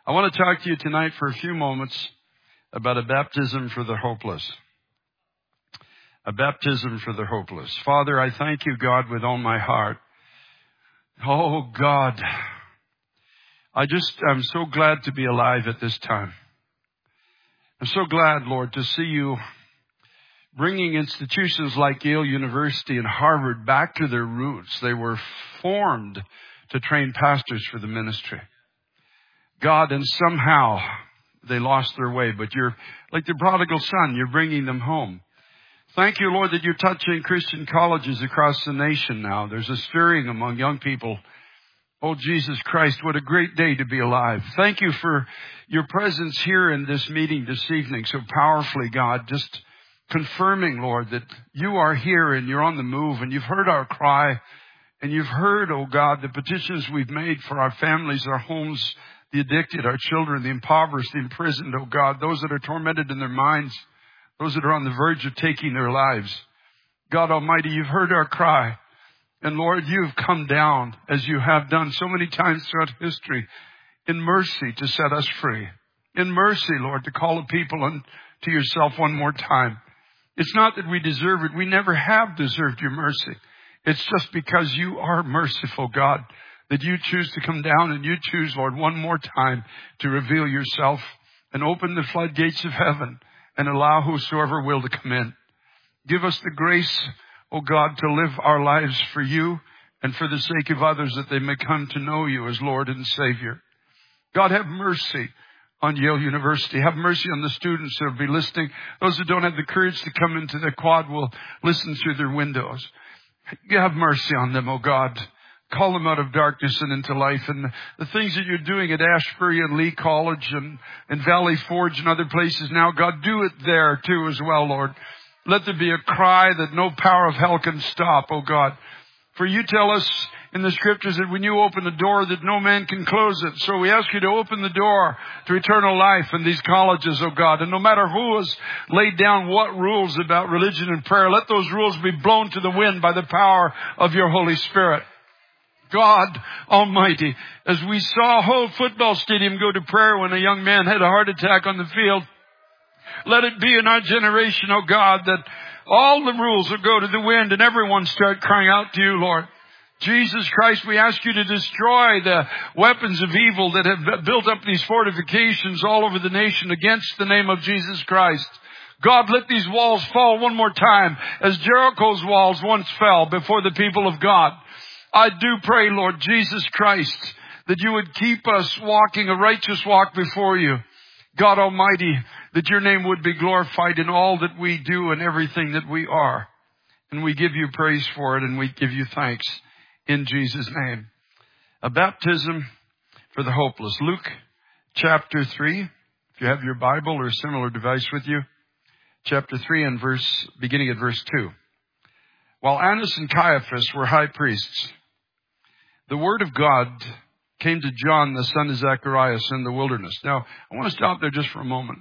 I want to talk to you tonight for a few moments about a baptism for the hopeless. A baptism for the hopeless. Father, I thank you, God, with all my heart. Oh, God, I'm so glad to be alive at this time. I'm so glad, Lord, to see you bringing institutions like Yale University and Harvard back to their roots. They were formed to train pastors for the ministry. God, and somehow they lost their way, but you're like the prodigal son. You're bringing them home. Thank you, Lord, that you're touching Christian colleges across the nation now. There's a stirring among young people. Oh, Jesus Christ, what a great day to be alive. Thank you for your presence here in this meeting this evening so powerfully, God, just confirming, Lord, that you are here and you're on the move and you've heard our cry and you've heard, oh God, the petitions we've made for our families, our homes, the addicted, our children, the impoverished, the imprisoned, oh God, those that are tormented in their minds, those that are on the verge of taking their lives. God Almighty, you've heard our cry. And Lord, you've come down as you have done so many times throughout history in mercy to set us free. In mercy, Lord, to call a people unto yourself one more time. It's not that we deserve it. We never have deserved your mercy. It's just because you are merciful, God, that you choose to come down and you choose, Lord, one more time to reveal yourself and open the floodgates of heaven and allow whosoever will to come in. Give us the grace, oh God, to live our lives for you and for the sake of others that they may come to know you as Lord and Savior. God, have mercy on Yale University. Have mercy on the students who will be listening. Those who don't have the courage to come into the quad will listen through their windows. You have mercy on them, oh God. Call them out of darkness and into life. And the things that you're doing at Ashbury and Lee College and Valley Forge and other places now, God, do it there too as well, Lord. Let there be a cry that no power of hell can stop, oh God. For you tell us in the scriptures that when you open the door that no man can close it. So we ask you to open the door to eternal life in these colleges, oh God. And no matter who has laid down what rules about religion and prayer, let those rules be blown to the wind by the power of your Holy Spirit. God Almighty, as we saw a whole football stadium go to prayer when a young man had a heart attack on the field, let it be in our generation, oh God, that all the rules will go to the wind and everyone start crying out to you, Lord. Jesus Christ, we ask you to destroy the weapons of evil that have built up these fortifications all over the nation against the name of Jesus Christ. God, let these walls fall one more time as Jericho's walls once fell before the people of God. I do pray, Lord Jesus Christ, that you would keep us walking a righteous walk before you. God Almighty, that your name would be glorified in all that we do and everything that we are. And we give you praise for it and we give you thanks in Jesus' name. A baptism for the hopeless. Luke chapter 3, if you have your Bible or a similar device with you, chapter 3 and beginning at verse 2. While Annas and Caiaphas were high priests, the word of God came to John, the son of Zacharias, in the wilderness. Now, I want to stop there just for a moment.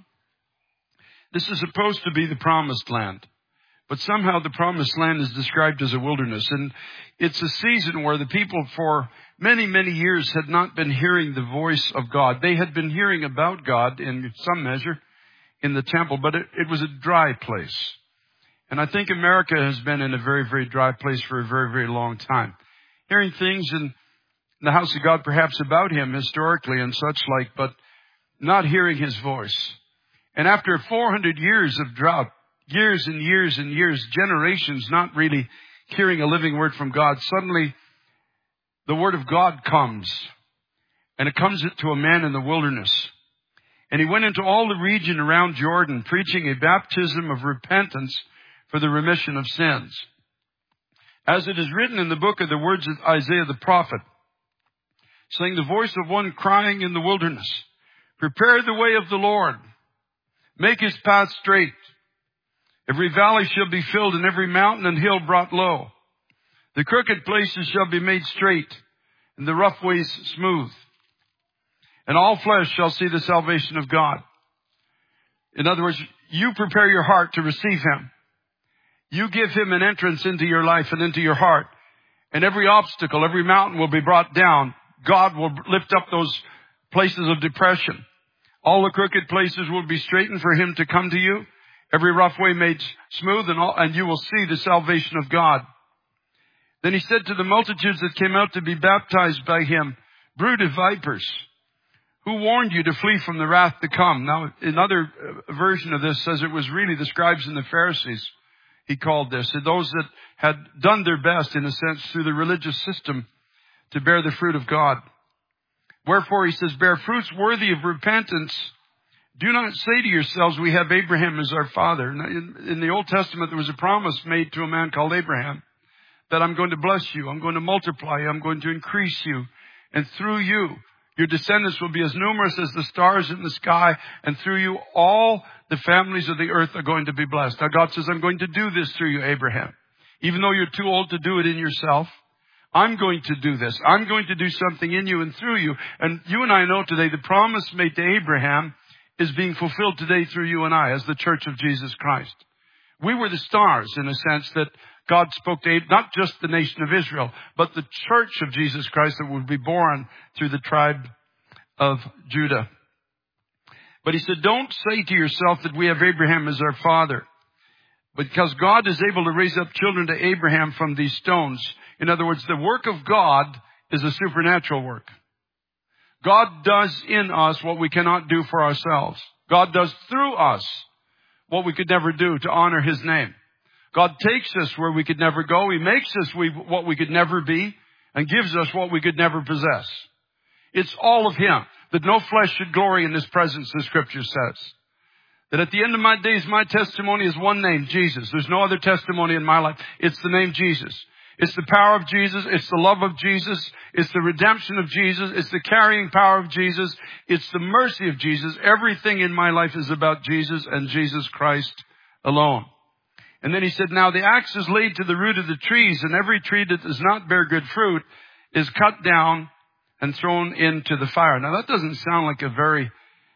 This is supposed to be the promised land, but somehow the promised land is described as a wilderness. And it's a season where the people for many, many years had not been hearing the voice of God. They had been hearing about God in some measure in the temple, but it was a dry place. And I think America has been in a very, very dry place for a very, very long time. Hearing things in the house of God perhaps about him historically and such like, but not hearing his voice. And after 400 years of drought, years and years and years, generations not really hearing a living word from God, suddenly the word of God comes. And it comes to a man in the wilderness. And he went into all the region around Jordan, preaching a baptism of repentance for the remission of sins. As it is written in the book of the words of Isaiah the prophet, saying, the voice of one crying in the wilderness, prepare the way of the Lord, make his path straight. Every valley shall be filled and every mountain and hill brought low. The crooked places shall be made straight and the rough ways smooth. And all flesh shall see the salvation of God. In other words, you prepare your heart to receive him. You give him an entrance into your life and into your heart. And every obstacle, every mountain will be brought down. God will lift up those places of depression. All the crooked places will be straightened for him to come to you. Every rough way made smooth, and you will see the salvation of God. Then he said to the multitudes that came out to be baptized by him, brood of vipers, who warned you to flee from the wrath to come? Now, another version of this says it was really the scribes and the Pharisees, he called this. Those that had done their best, in a sense, through the religious system to bear the fruit of God. Wherefore, he says, bear fruits worthy of repentance. Do not say to yourselves, we have Abraham as our father. Now, in the Old Testament, there was a promise made to a man called Abraham that I'm going to bless you, I'm going to multiply you, I'm going to increase you, and through you, your descendants will be as numerous as the stars in the sky, and through you, all the families of the earth are going to be blessed. Now, God says, I'm going to do this through you, Abraham. Even though you're too old to do it in yourself, I'm going to do this. I'm going to do something in you and through you. And you and I know today the promise made to Abraham is being fulfilled today through you and I as the church of Jesus Christ. We were the stars in a sense that God spoke to not just the nation of Israel, but the church of Jesus Christ that would be born through the tribe of Judah. But he said, don't say to yourself that we have Abraham as our father, because God is able to raise up children to Abraham from these stones. In other words, the work of God is a supernatural work. God does in us what we cannot do for ourselves. God does through us what we could never do to honor his name. God takes us where we could never go. He makes us what we could never be and gives us what we could never possess. It's all of him, that no flesh should glory in his presence, the scripture says. That at the end of my days, my testimony is one name, Jesus. There's no other testimony in my life. It's the name Jesus. It's the power of Jesus. It's the love of Jesus. It's the redemption of Jesus. It's the carrying power of Jesus. It's the mercy of Jesus. Everything in my life is about Jesus and Jesus Christ alone. And then he said, now the axe is laid to the root of the trees, and every tree that does not bear good fruit is cut down and thrown into the fire. Now that doesn't sound like a very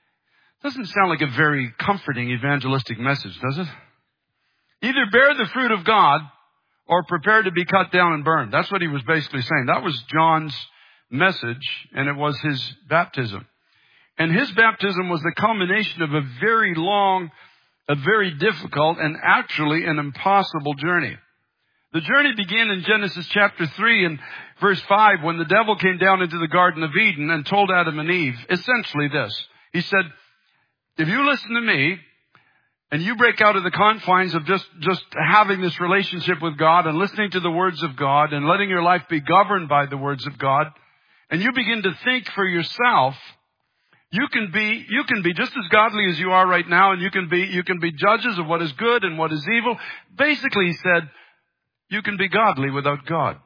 comforting evangelistic message, does it? Either bear the fruit of God or prepare to be cut down and burned. That's what he was basically saying. That was John's message, and it was his baptism. And his baptism was the culmination of a very long, a very difficult, and actually an impossible journey. The journey began in Genesis chapter 3 and verse 5 when the devil came down into the Garden of Eden and told Adam and Eve essentially this. He said, if you listen to me and you break out of the confines of just having this relationship with God and listening to the words of God and letting your life be governed by the words of God, and you begin to think for yourself, you can be just as godly as you are right now, and you can be judges of what is good and what is evil. Basically, he said, you can be godly without God.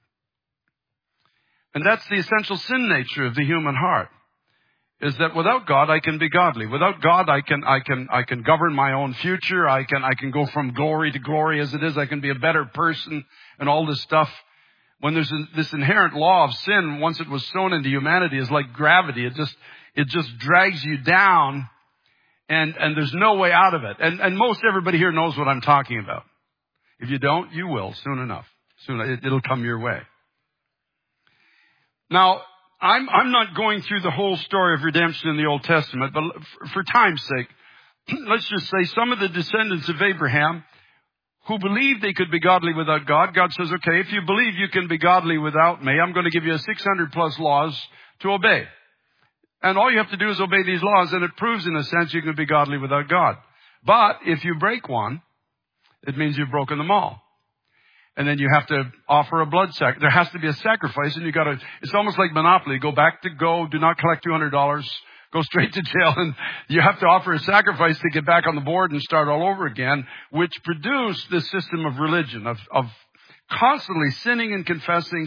And that's the essential sin nature of the human heart, is that without God I can be godly. Without God I can govern my own future. I can go from glory to glory as it is. I can be a better person and all this stuff. When there's this inherent law of sin, once it was sown into humanity, is like gravity. It just drags you down, and there's no way out of it. And most everybody here knows what I'm talking about. If you don't, you will soon enough. It'll come your way. Now, I'm not going through the whole story of redemption in the Old Testament, but for time's sake, let's just say some of the descendants of Abraham who believed they could be godly without God, God says, okay, if you believe you can be godly without me, I'm going to give you 600 plus laws to obey. And all you have to do is obey these laws, and it proves in a sense you can be godly without God. But if you break one, it means you've broken them all. And then you have to offer a blood sacrifice. There has to be a sacrifice, and it's almost like Monopoly. Do not collect $200, go straight to jail, and you have to offer a sacrifice to get back on the board and start all over again, which produced this system of religion, of constantly sinning and confessing,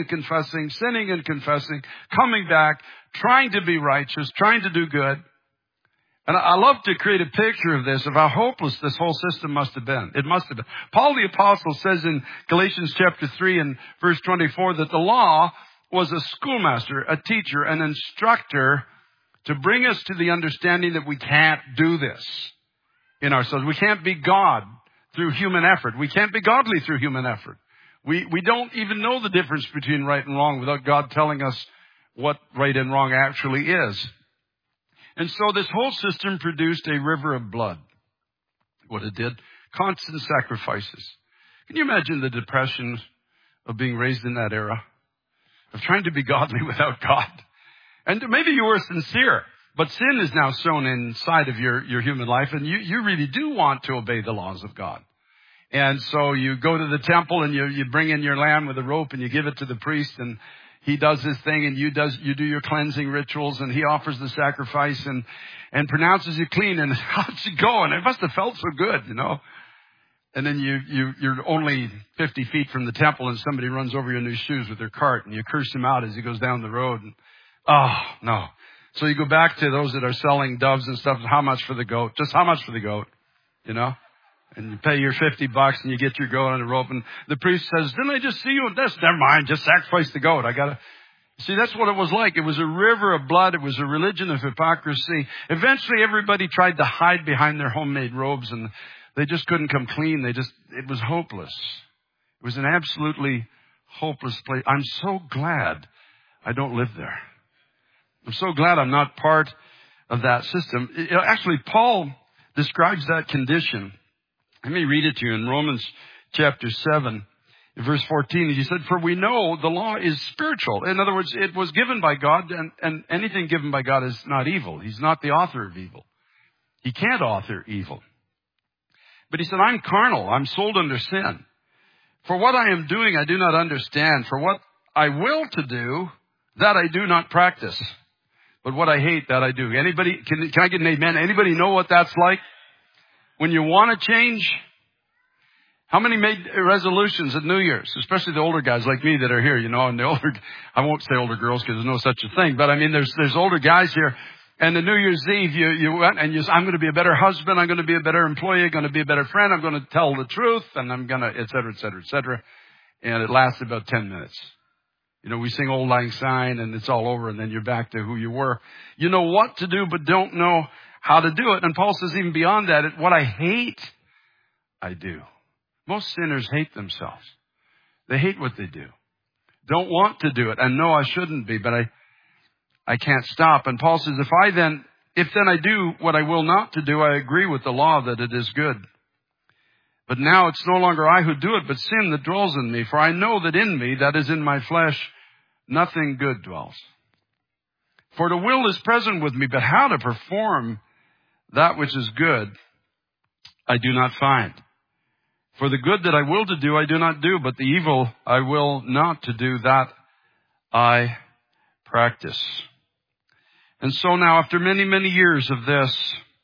coming back, trying to be righteous, trying to do good. And I love to create a picture of this, of how hopeless this whole system must have been. It must have been. Paul the Apostle says in Galatians chapter 3 and verse 24 that the law was a schoolmaster, a teacher, an instructor to bring us to the understanding that we can't do this in ourselves. We can't be God through human effort. We can't be godly through human effort. We don't even know the difference between right and wrong without God telling us what right and wrong actually is. And so this whole system produced a river of blood. What it did, constant sacrifices. Can you imagine the depression of being raised in that era? Of trying to be godly without God. And maybe you were sincere, but sin is now sown inside of your human life, and you really do want to obey the laws of God. And so you go to the temple and you bring in your lamb with a rope and you give it to the priest, and he does his thing, and you do your cleansing rituals, and he offers the sacrifice and pronounces you clean, and how's it going? It must have felt so good, you know. And then you're only 50 feet from the temple, and somebody runs over your new shoes with their cart, and you curse him out as he goes down the road. And, oh, no. So you go back to those that are selling doves and stuff. How much for the goat? Just how much for the goat? You know? And you pay your $50 and you get your goat on a rope. And the priest says, didn't I just see you with this? Never mind. Just sacrifice the goat. See, that's what it was like. It was a river of blood. It was a religion of hypocrisy. Eventually everybody tried to hide behind their homemade robes, and they just couldn't come clean. It was hopeless. It was an absolutely hopeless place. I'm so glad I don't live there. I'm so glad I'm not part of that system. Actually, Paul describes that condition. Let me read it to you in Romans chapter 7, verse 14. He said, for we know the law is spiritual. In other words, it was given by God, and anything given by God is not evil. He's not the author of evil. He can't author evil. But he said, I'm carnal. I'm sold under sin. For what I am doing, I do not understand. For what I will to do, that I do not practice. But what I hate, that I do. Anybody, can I get an amen? Anybody know what that's like? When you want to change? How many made resolutions at New Year's? Especially the older guys like me that are here, you know, and I won't say older girls because there's no such a thing. But I mean, there's older guys here. And the New Year's Eve, you went and I'm going to be a better husband. I'm going to be a better employee. I'm going to be a better friend. I'm going to tell the truth. And I'm going to, et cetera, et cetera, et cetera. And it lasted about 10 minutes. You know, we sing Old Lang Syne and it's all over, and then you're back to who you were. You know what to do, but don't know how to do it. And Paul says even beyond that, what I hate, I do. Most sinners hate themselves. They hate what they do. Don't want to do it. And no, I shouldn't be, but I can't stop. And Paul says, if then I do what I will not to do, I agree with the law that it is good. But now it's no longer I who do it, but sin that dwells in me. For I know that in me, that is in my flesh, nothing good dwells. For the will is present with me, but how to perform that which is good, I do not find. For the good that I will to do, I do not do, but the evil I will not to do, that I practice. And so now, after many, many years of this,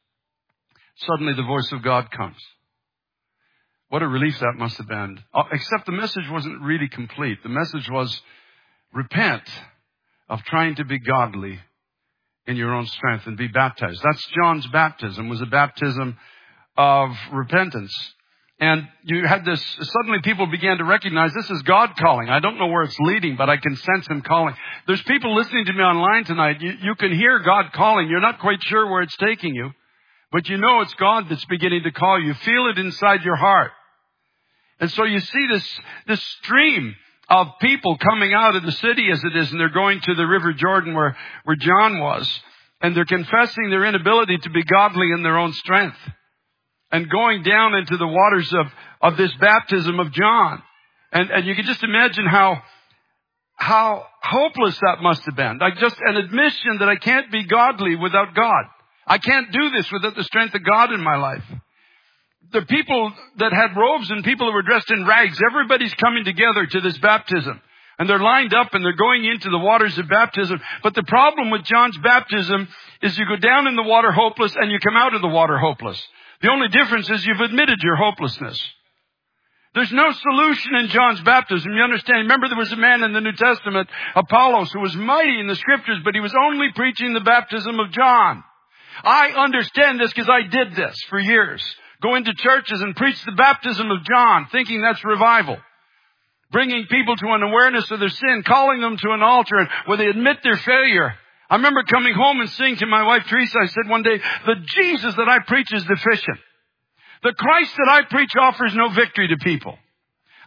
suddenly the voice of God comes. What a relief that must have been. Except the message wasn't really complete. The message was, repent of trying to be godly in your own strength and be baptized. That's John's baptism, was a baptism of repentance. And you had this, suddenly people began to recognize this is God calling. I don't know where it's leading, but I can sense Him calling. There's people listening to me online tonight. You can hear God calling. You're not quite sure where it's taking you, but you know it's God that's beginning to call you. Feel it inside your heart. And so you see this stream of people coming out of the city as it is, and they're going to the River Jordan where John was, and they're confessing their inability to be godly in their own strength, and going down into the waters of this baptism of John. And you can just imagine how hopeless that must have been. Like just an admission that I can't be godly without God. I can't do this without the strength of God in my life. The people that had robes and people who were dressed in rags, everybody's coming together to this baptism. And they're lined up and they're going into the waters of baptism. But the problem with John's baptism is you go down in the water hopeless and you come out of the water hopeless. The only difference is you've admitted your hopelessness. There's no solution in John's baptism. You understand? Remember, there was a man in the New Testament, Apollos, who was mighty in the scriptures, but he was only preaching the baptism of John. I understand this because I did this for years. Go into churches and preach the baptism of John, thinking that's revival. Bringing people to an awareness of their sin, calling them to an altar where they admit their failure. I remember coming home and saying to my wife, Teresa, I said one day, the Jesus that I preach is deficient. The Christ that I preach offers no victory to people.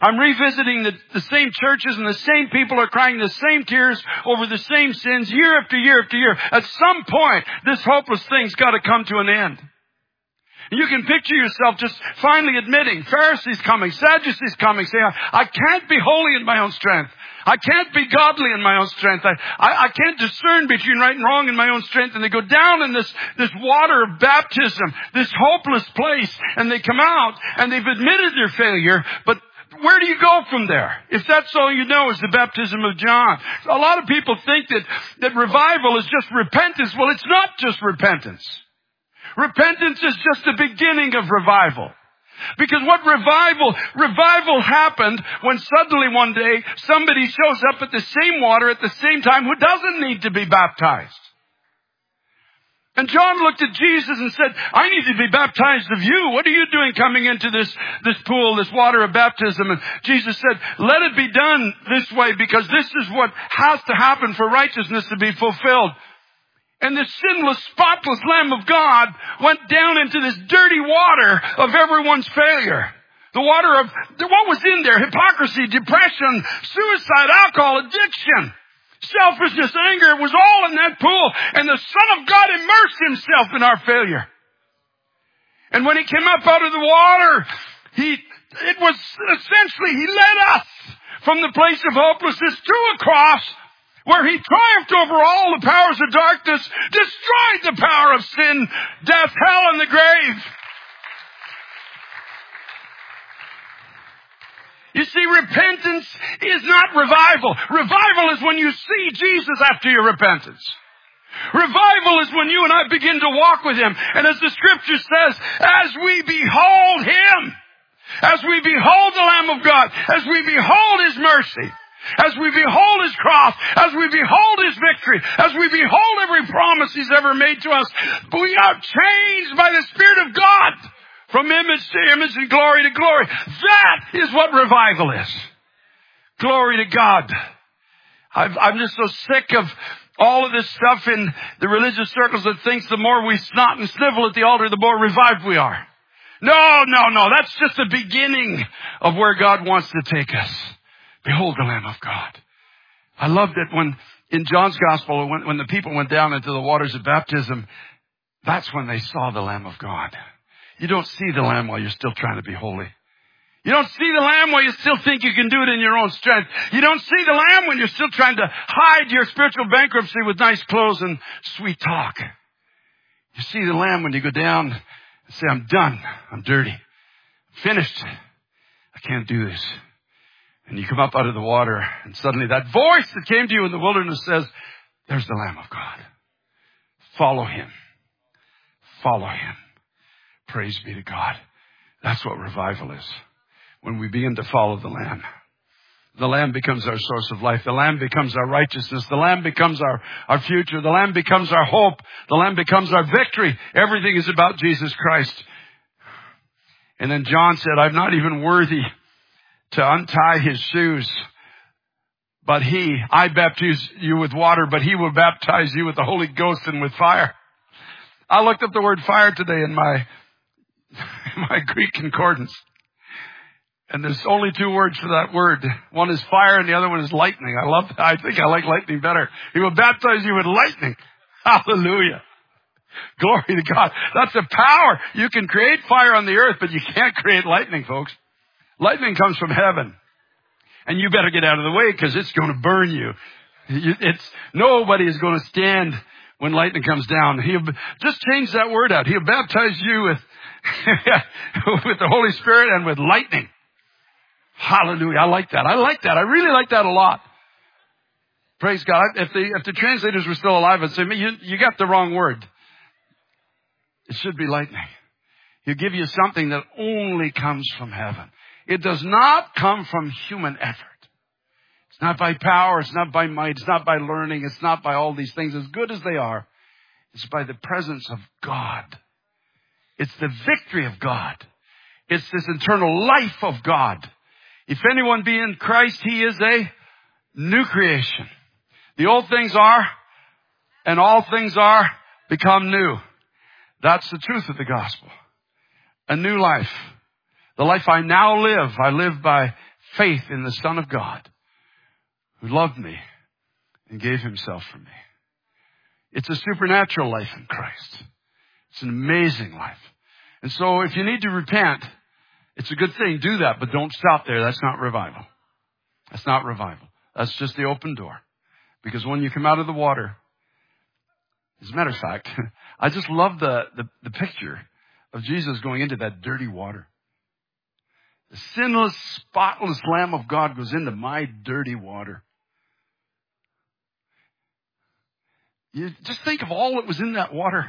I'm revisiting the same churches, and the same people are crying the same tears over the same sins year after year after year. At some point, this hopeless thing's got to come to an end. You can picture yourself just finally admitting, Pharisees coming, Sadducees coming, saying, I can't be holy in my own strength. I can't be godly in my own strength. I can't discern between right and wrong in my own strength. And they go down in this water of baptism, this hopeless place, and they come out and they've admitted their failure, but where do you go from there? If that's all you know is the baptism of John. A lot of people think that revival is just repentance. Well, it's not just repentance. Repentance is just the beginning of revival. Because what revival happened when suddenly one day somebody shows up at the same water at the same time who doesn't need to be baptized. And John looked at Jesus and said, I need to be baptized of you. What are you doing coming into this pool, this water of baptism? And Jesus said, let it be done this way, because this is what has to happen for righteousness to be fulfilled. And the sinless, spotless Lamb of God went down into this dirty water of everyone's failure. The water of, what was in there? Hypocrisy, depression, suicide, alcohol, addiction, selfishness, anger. It was all in that pool. And the Son of God immersed himself in our failure. And when he came up out of the water, he led us from the place of hopelessness to a cross where he triumphed over all the powers of darkness, destroyed the power of sin, death, hell, and the grave. You see, repentance is not revival. Revival is when you see Jesus after your repentance. Revival is when you and I begin to walk with him. And as the scripture says, as we behold him, as we behold the Lamb of God, as we behold his mercy, as we behold his cross, as we behold his victory, as we behold every promise he's ever made to us, we are changed by the Spirit of God from image to image and glory to glory. That is what revival is. Glory to God. I'm just so sick of all of this stuff in the religious circles that thinks the more we snot and snivel at the altar, the more revived we are. No. That's just the beginning of where God wants to take us. Behold the Lamb of God. I loved it when in John's Gospel, when the people went down into the waters of baptism, that's when they saw the Lamb of God. You don't see the Lamb while you're still trying to be holy. You don't see the Lamb while you still think you can do it in your own strength. You don't see the Lamb when you're still trying to hide your spiritual bankruptcy with nice clothes and sweet talk. You see the Lamb when you go down and say, I'm done. I'm dirty. I'm finished. I can't do this. And you come up out of the water, and suddenly that voice that came to you in the wilderness says, there's the Lamb of God. Follow him. Follow him. Praise be to God. That's what revival is. When we begin to follow the Lamb becomes our source of life. The Lamb becomes our righteousness. The Lamb becomes our future. The Lamb becomes our hope. The Lamb becomes our victory. Everything is about Jesus Christ. And then John said, I'm not even worthy to untie his shoes. But I baptize you with water, but he will baptize you with the Holy Ghost and with fire. I looked up the word fire today in my Greek concordance. And there's only two words for that word. One is fire and the other one is lightning. I love that. I think I like lightning better. He will baptize you with lightning. Hallelujah. Glory to God. That's the power. You can create fire on the earth, but you can't create lightning, folks. Lightning comes from heaven. And you better get out of the way because it's going to burn you. Nobody is going to stand when lightning comes down. He'll just change that word out. He'll baptize you with the Holy Spirit and with lightning. Hallelujah. I like that. I really like that a lot. Praise God. If the translators were still alive, I'd say, you got the wrong word. It should be lightning. He'll give you something that only comes from heaven. It does not come from human effort. It's not by power. It's not by might. It's not by learning. It's not by all these things, as good as they are. It's by the presence of God. It's the victory of God. It's this eternal life of God. If anyone be in Christ, he is a new creation. The old things are, and all things are, become new. That's the truth of the gospel. A new life. The life I now live, I live by faith in the Son of God who loved me and gave himself for me. It's a supernatural life in Christ. It's an amazing life. And so if you need to repent, it's a good thing. Do that, but don't stop there. That's not revival. That's not revival. That's just the open door. Because when you come out of the water, as a matter of fact, I just love the picture of Jesus going into that dirty water. The sinless, spotless Lamb of God goes into my dirty water. You just think of all that was in that water.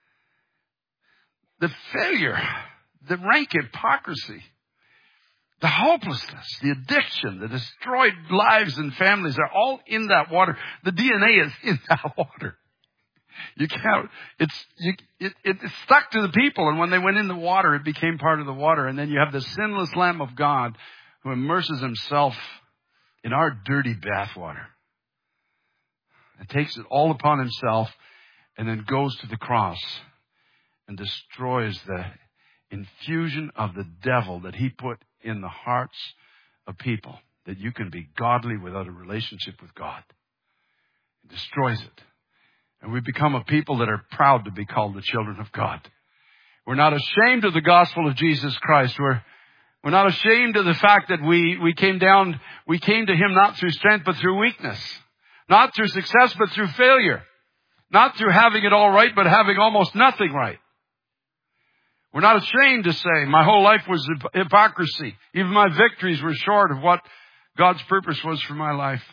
The failure, the rank hypocrisy, the hopelessness, the addiction, the destroyed lives and families are all in that water. The DNA is in that water. You can't, it's stuck to the people. And when they went in the water, it became part of the water. And then you have the sinless Lamb of God who immerses himself in our dirty bathwater. And takes it all upon himself and then goes to the cross and destroys the infusion of the devil that he put in the hearts of people, that you can be godly without a relationship with God. It destroys it. And we become a people that are proud to be called the children of God. We're not ashamed of the gospel of Jesus Christ. We're not ashamed of the fact that we came to him not through strength but through weakness. Not through success but through failure. Not through having it all right but having almost nothing right. We're not ashamed to say my whole life was hypocrisy. Even my victories were short of what God's purpose was for my life.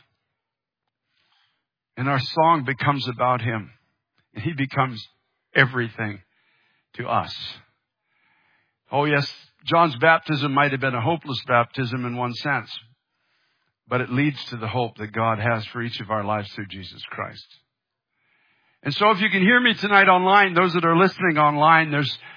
And our song becomes about him. And he becomes everything to us. Oh yes, John's baptism might have been a hopeless baptism in one sense. But it leads to the hope that God has for each of our lives through Jesus Christ. And so if you can hear me tonight online, those that are listening online,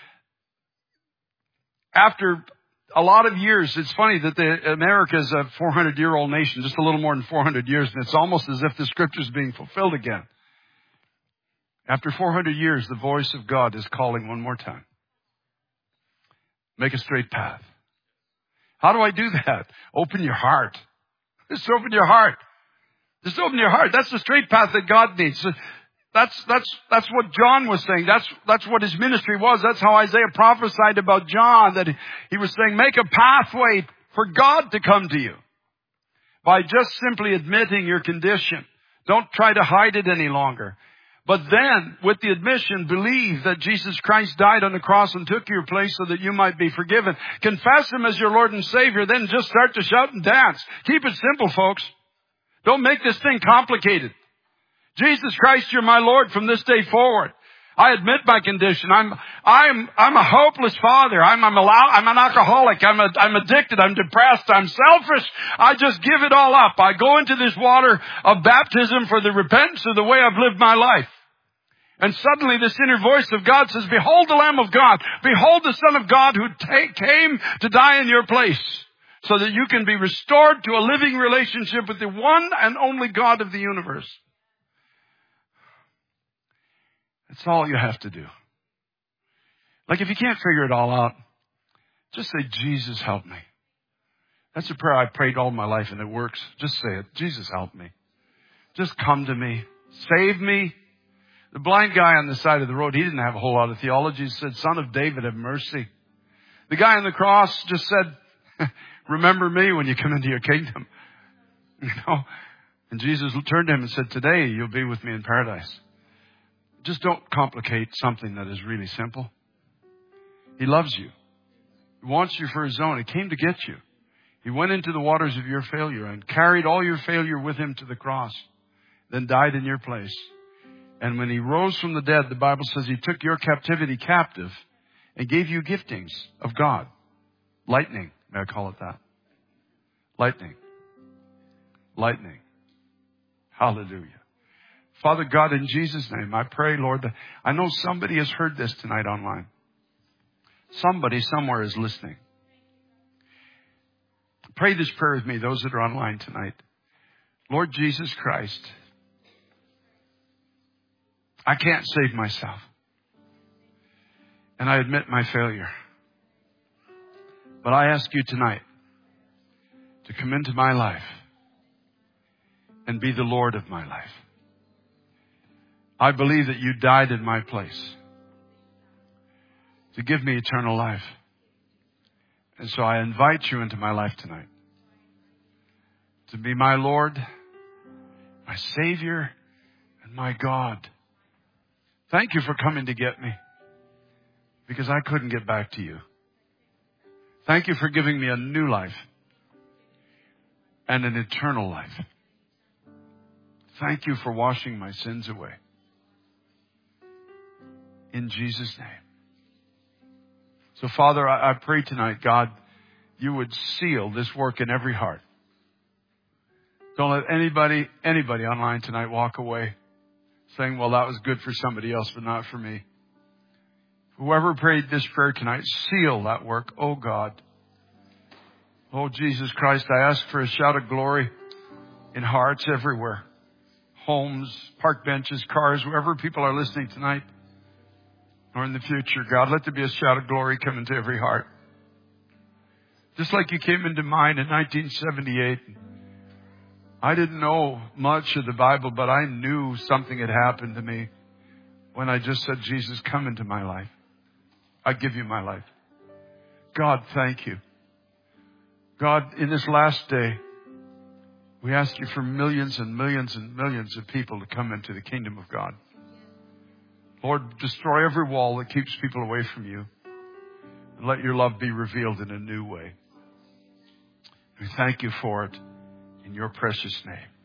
after a lot of years, it's funny that America is a 400-year-old nation, just a little more than 400 years, and it's almost as if the scripture is being fulfilled again. After 400 years, the voice of God is calling one more time. Make a straight path. How do I do that? Open your heart. Just open your heart. Just open your heart. That's the straight path that God needs. That's what John was saying. That's what his ministry was. That's how Isaiah prophesied about John, that he was saying, make a pathway for God to come to you by just simply admitting your condition. Don't try to hide it any longer. But then, with the admission, believe that Jesus Christ died on the cross and took your place so that you might be forgiven. Confess him as your Lord and Savior, then just start to shout and dance. Keep it simple, folks. Don't make this thing complicated. Jesus Christ, you're my Lord from this day forward. I admit my condition. I'm a hopeless father. I'm an alcoholic. I'm addicted. I'm depressed. I'm selfish. I just give it all up. I go into this water of baptism for the repentance of the way I've lived my life. And suddenly this inner voice of God says, behold the Lamb of God. Behold the Son of God who came to die in your place so that you can be restored to a living relationship with the one and only God of the universe. That's all you have to do. Like if you can't figure it all out, just say, Jesus, help me. That's a prayer I prayed all my life and it works. Just say it. Jesus, help me. Just come to me. Save me. The blind guy on the side of the road, he didn't have a whole lot of theology. He said, Son of David, have mercy. The guy on the cross just said, remember me when you come into your kingdom. And Jesus turned to him and said, today you'll be with me in paradise. Just don't complicate something that is really simple. He loves you. He wants you for his own. He came to get you. He went into the waters of your failure and carried all your failure with him to the cross, then died in your place. And when he rose from the dead, the Bible says he took your captivity captive and gave you giftings of God. Lightning, may I call it that? Lightning. Lightning. Hallelujah. Father God, in Jesus' name, I pray, Lord, that I know somebody has heard this tonight online. Somebody somewhere is listening. Pray this prayer with me, those that are online tonight. Lord Jesus Christ, I can't save myself. And I admit my failure. But I ask you tonight to come into my life and be the Lord of my life. I believe that you died in my place to give me eternal life. And so I invite you into my life tonight to be my Lord, my Savior, and my God. Thank you for coming to get me because I couldn't get back to you. Thank you for giving me a new life and an eternal life. Thank you for washing my sins away. In Jesus' name. So, Father, I pray tonight, God, you would seal this work in every heart. Don't let anybody online tonight walk away saying, well, that was good for somebody else, but not for me. Whoever prayed this prayer tonight, seal that work, oh God. Oh, Jesus Christ, I ask for a shout of glory in hearts everywhere. Homes, park benches, cars, wherever people are listening tonight or in the future. God, let there be a shout of glory come into every heart. Just like you came into mine in 1978. I didn't know much of the Bible, but I knew something had happened to me when I just said, Jesus, come into my life. I give you my life. God, thank you. God, in this last day, we ask you for millions and millions and millions of people to come into the kingdom of God. Lord, destroy every wall that keeps people away from you. And let your love be revealed in a new way. We thank you for it in your precious name.